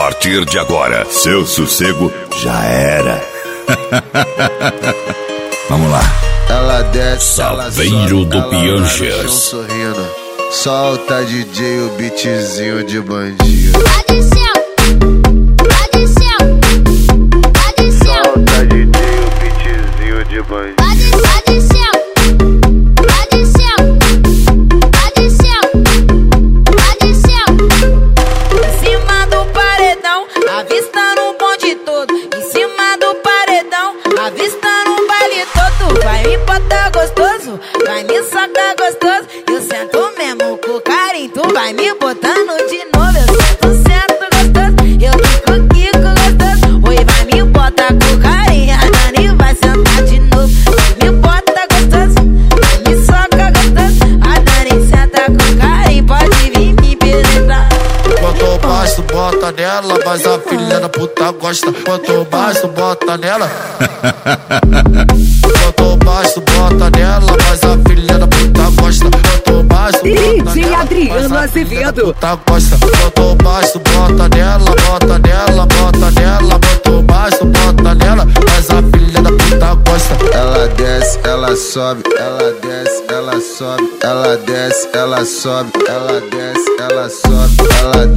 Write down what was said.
partir de agora, seu sossego já era. Vamos lá. Ela desce, Saveiro do Pianches. Sorrindo. Solta DJ o beatzinho de bandido. Solta DJ o beatzinho de bandido. Em cima do paredão, avistando um bonde todo. Em cima do paredão, avistando um baile todo. Vai me botar gostoso, vai me sacar gostoso. Eu sento mesmo com carinho, tu vai me botando de novo. Eu sento gostoso, eu fico quico gostoso. Oi, vai me botar com carinho, a Dani vai sentar de novo. Vai me bota gostoso, vai me soca gostoso. A Dani senta com carinho, pode vir me penetrar. Quanto mais tu bota nela, mas a filha da puta gosta. Quanto mais tu bota nela. Quanto mais tu bota nela, mas a filha da puta gosta. Quanto mais tu bota DJ nela, Adriano mas a filha da Azevedo. puta gosta. Quanto mais tu bota nela, bota nela, bota nela. Quanto mais tu bota nela, mas a filha da puta gosta. Ela desce, ela sobe, ela desce, ela sobe, ela desce, ela sobe, ela desce, ela sobe, ela